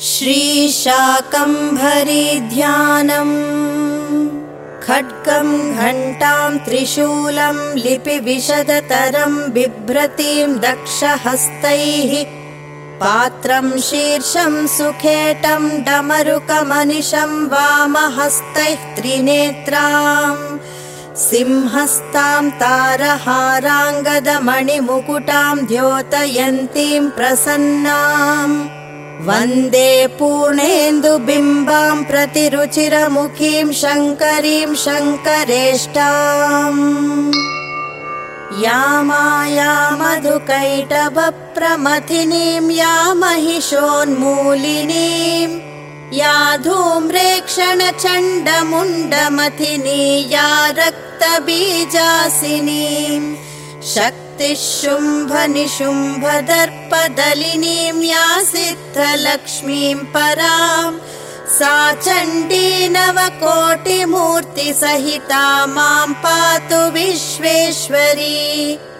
श्रीशाकम्भरी ध्यानम्। खड्गं घण्टां त्रिशूलं लिपिविशदतरं बिभ्रतीं दक्षहस्तैः पात्रं शीर्षं सुखेटं डमरुकमनिशं वामहस्तैः त्रिनेत्राम् सिंहस्तां तारहाराङ्गदमणिमुकुटां द्योतयन्तीं प्रसन्नाम् वन्दे पूर्णेन्दुबिम्बां प्रतिरुचिरमुखीं शङ्करीं शङ्करेष्टाम्। या माया मधुकैटभप्रमथिनीं या महिषोन्मूलिनीं या धूम्रेक्षणचण्डमुण्डमथिनी या रक्तबीजासिनीं शक्तिशुम्भनिशुम्भदर्पदलिनीं या सिद्धलक्ष्मीं परां सा चण्डी नवकोटिमूर्तिसहिता मां पातु विश्वेश्वरी।